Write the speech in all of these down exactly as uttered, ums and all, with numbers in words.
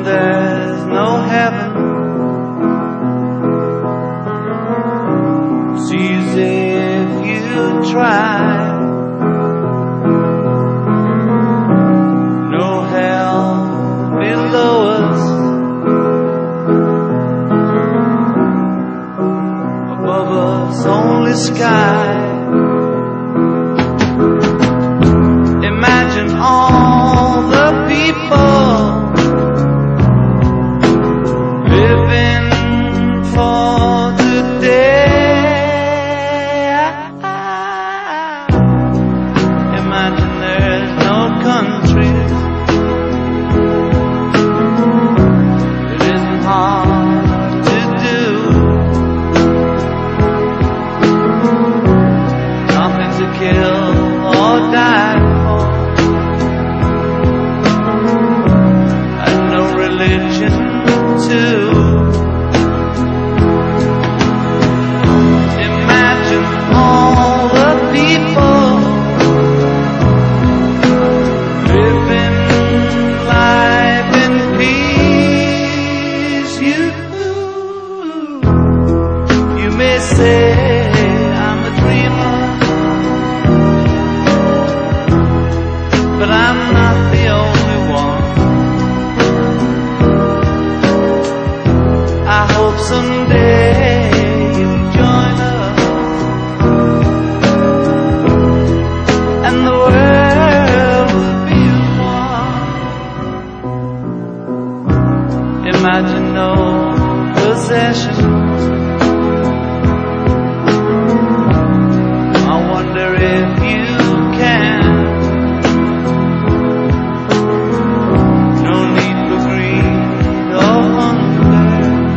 there's no heaven. It's easy if you try. No hell below us, above us only sky. Imagine all the people living for today. Imagine there's no countries. It isn't hard to do. Nothing to kill or die for, and no religion too. Imagine all the people living life in peace. You, you may say I'm a dreamer, but I'm not the only one. I hope someday you'll join us, and the world will be one. Imagine no possessions. I wonder if you can. No need for greed or hunger,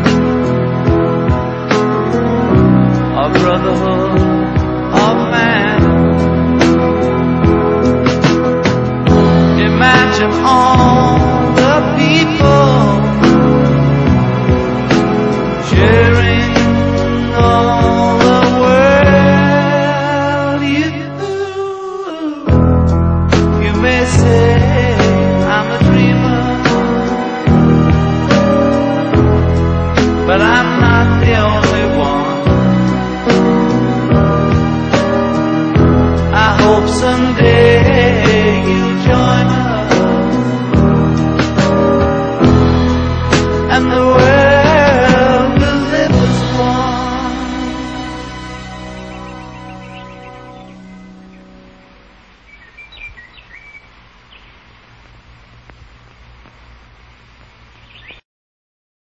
or brotherhood of man. Imagine all the people sharing all the world. You, you may say I'm a dreamer, but I'm not the only one. I hope someday you'll join us,